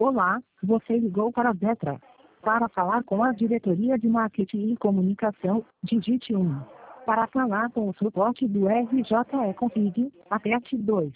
Olá, você ligou para a Vetra. Para falar com a diretoria de marketing e comunicação, digite 1. Para falar com o suporte do RJE Config, aperte 2.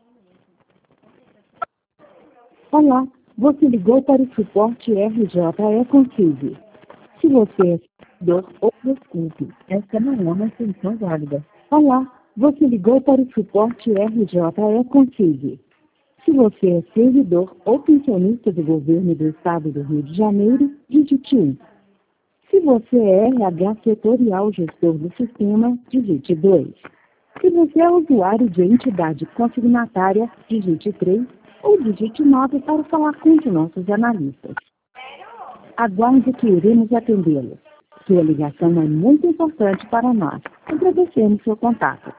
Olá, você ligou para o suporte RJE Config. Se você é servidor ou desculpe, esta não é uma extensão válida. Olá, você ligou para o suporte RJE Config. Se você é servidor ou pensionista do governo do estado do Rio de Janeiro, digite 1. Se você é RH setorial gestor do sistema, digite 2. Se você é usuário de entidade consignatária, digite 3 ou digite 9 para falar com os nossos analistas. Aguarde que iremos atendê-lo. Sua ligação é muito importante para nós. Agradecemos seu contato.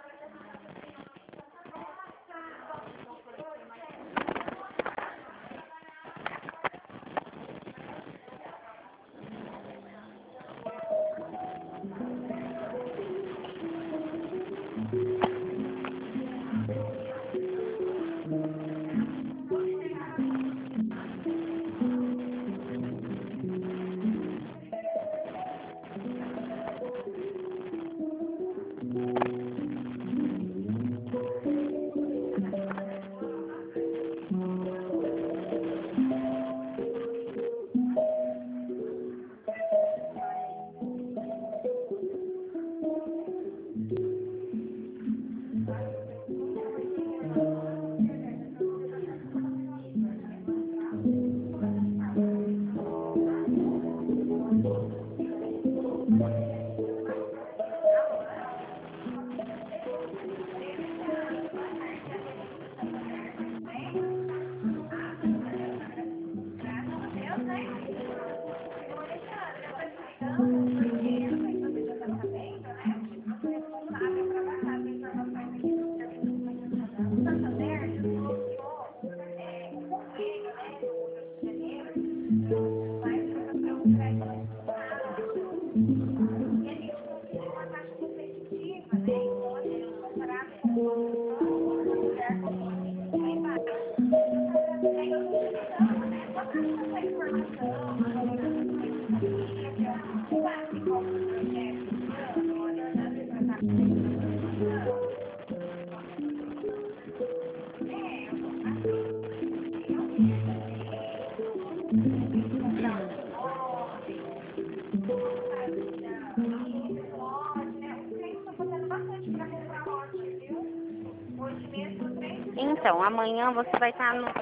Então, amanhã você vai estar no...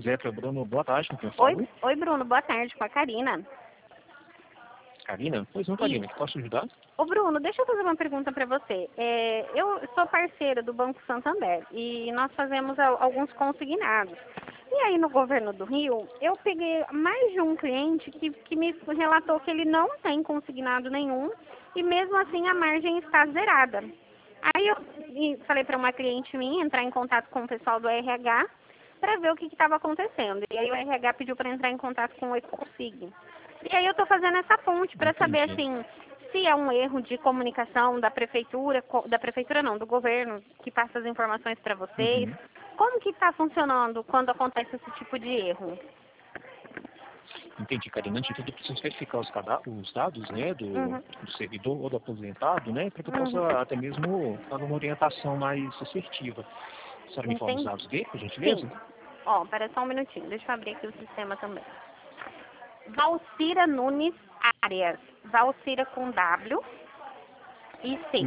Zetra Bruno, boa tarde, com quem eu Oi, falo? oi, Bruno, boa tarde, com a Karina. Karina? Pois não, Karina, que posso ajudar? Ô, Bruno, deixa eu fazer uma pergunta para você. Eu sou parceira do Banco Santander e nós fazemos alguns consignados. E aí, no governo do Rio, eu peguei mais de um cliente que me relatou que ele não tem consignado nenhum e mesmo assim a margem está zerada. Aí eu falei para uma cliente minha entrar em contato com o pessoal do RH para ver o que estava acontecendo. E aí o RH pediu para entrar em contato com o Econsig. E aí eu estou fazendo essa ponte para saber assim se é um erro de comunicação da prefeitura não, do governo que passa as informações para vocês. Como que está funcionando quando acontece esse tipo de erro? Entendi, Karina. Antes de tudo, eu preciso verificar os dados, né, do servidor ou do aposentado, né, para que eu possa até mesmo dar uma orientação mais assertiva. A senhora me informa os dados dele, por gentileza? Sim. Ó, espera só um minutinho. Deixa eu abrir aqui o sistema também. Valcira Nunes Arias. Valcira com W e C.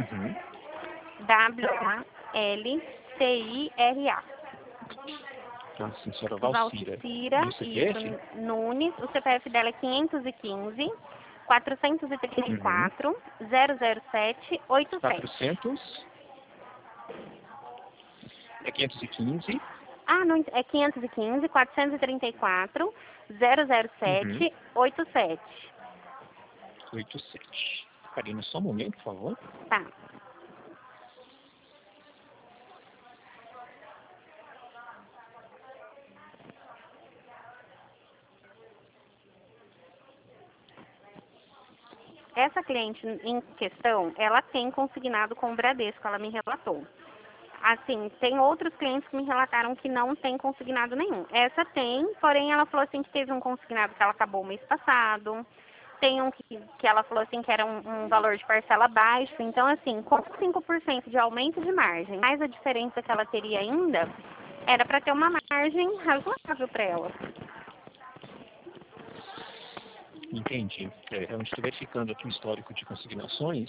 W-A-L-C-I-R-A. Ah, sim, senhora Valcira. Isso, Nunes. O CPF dela é 515 434 007 87. 400? É 515? Ah, não, é 515 434 007 87. 87. Karina, só um momento, por favor. Tá. Essa cliente em questão, ela tem consignado com o Bradesco, ela me relatou. Assim, tem outros clientes que me relataram que não tem consignado nenhum. Essa tem, porém ela falou assim que teve um consignado que ela acabou o mês passado. Tem um que ela falou assim que era um valor de parcela baixo. Então, assim, com 5% de aumento de margem, mais a diferença que ela teria ainda, era para ter uma margem razoável para ela. Entendi. Eu estou verificando aqui o histórico de consignações.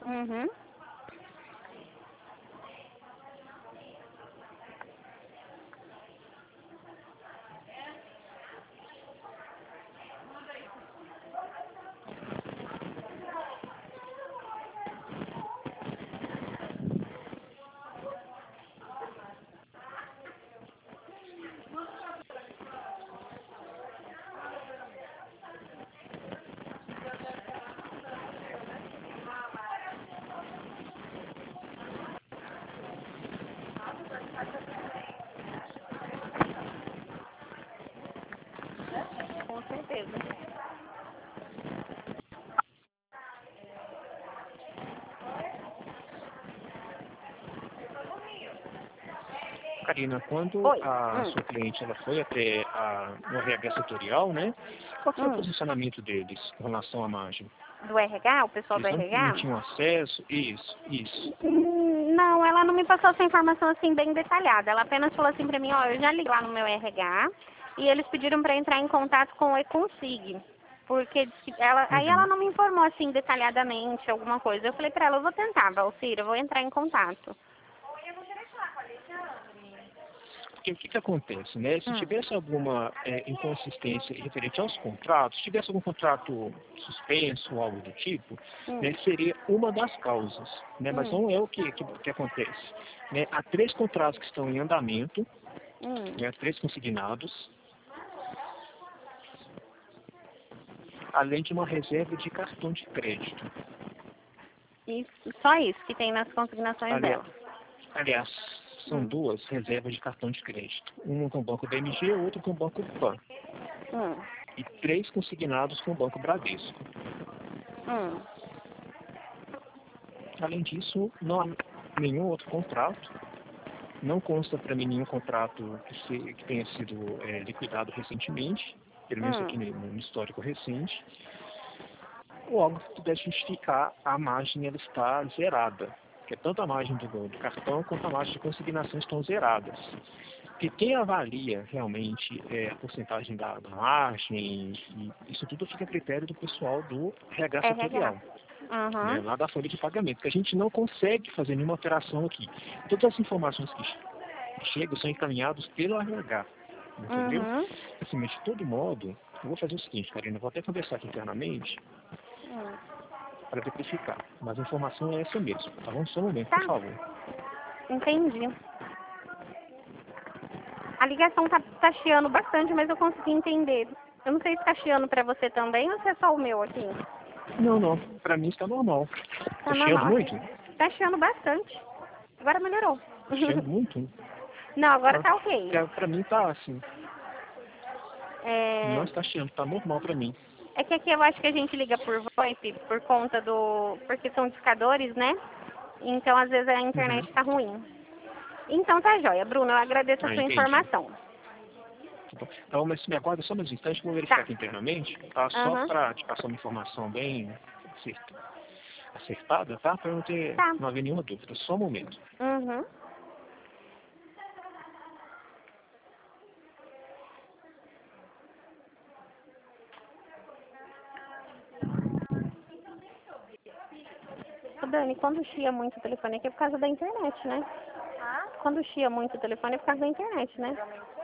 Com certeza. Karina, quando a sua cliente ela foi até o RH setorial, né? Qual foi o posicionamento deles com relação à margem? Do RH, o pessoal Eles do RH? não tinham acesso? Isso. Não, ela não me passou essa informação assim bem detalhada. Ela apenas falou assim pra mim, ó, eu já liguei lá no meu RH e eles pediram pra entrar em contato com o Econsig. Porque aí ela não me informou assim detalhadamente alguma coisa. Eu falei pra ela, eu vou tentar, Valcira, eu vou entrar em contato. Porque o que acontece, né? Se tivesse alguma inconsistência referente aos contratos, se tivesse algum contrato suspenso ou algo do tipo, né, seria uma das causas, né? Mas não é o que acontece. Né? Há 3 contratos que estão em andamento, né, 3 consignados, além de uma reserva de cartão de crédito. Só isso que tem nas consignações dela. Aliás, são 2 reservas de cartão de crédito. Uma com o Banco BMG e outra com o Banco PAN. E 3 consignados com o Banco Bradesco. Além disso, não há nenhum outro contrato. Não consta para mim nenhum contrato que tenha sido liquidado recentemente, pelo menos aqui no histórico recente. Ou algo que pudesse justificar a margem ela está zerada. Porque tanto a margem do cartão quanto a margem de consignação estão zeradas. Porque quem avalia realmente a porcentagem da margem, isso tudo fica a critério do pessoal do RH setorial. Né, lá da folha de pagamento, porque a gente não consegue fazer nenhuma operação aqui. Todas as informações que chegam são encaminhadas pelo RH. entendeu? Assim, mas de todo modo, eu vou fazer o seguinte, Karina, eu vou até conversar aqui internamente para verificar, mas a informação é essa mesmo, tá bom? Só um momento, por favor. Entendi. A ligação tá chiando bastante, mas eu consegui entender. Eu não sei se tá chiando pra você também ou se é só o meu aqui. Não, pra mim está normal. Tá chiando normal. muito? Tá chiando bastante. Agora melhorou. Chiando muito? Não, agora tá ok. Pra mim tá assim. Não está chiando, tá normal pra mim. É que aqui eu acho que a gente liga por VoIP por conta porque são discadores, né? Então às vezes a internet tá ruim. Então tá joia, Bruno, eu agradeço a sua informação. Então, mas me aguarda só mais um instante que eu vou verificar aqui internamente, tá? Só para te passar uma informação bem acertada, tá? Para não haver nenhuma dúvida. Só um momento. Dani, quando chia muito o telefone aqui é por causa da internet, né? Quando chia muito o telefone é por causa da internet, né?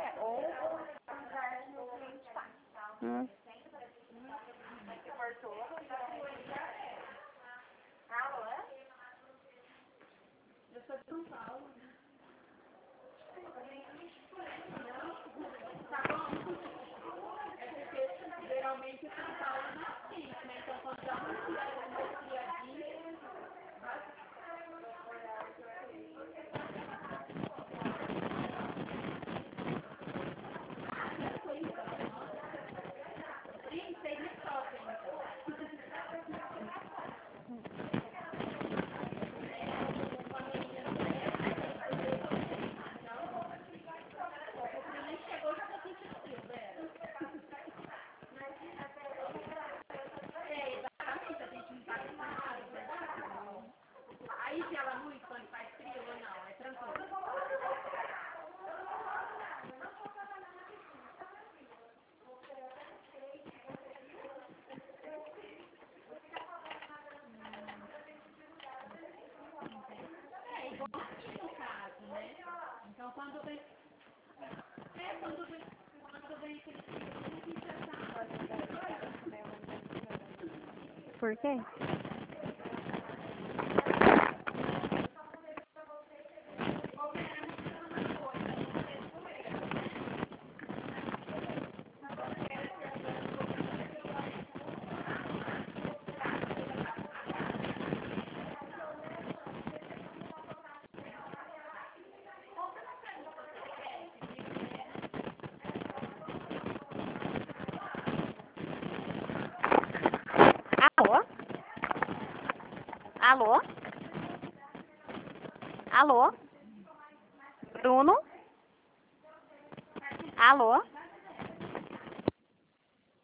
Por quê? Alô? Alô? Alô? Bruno? Alô?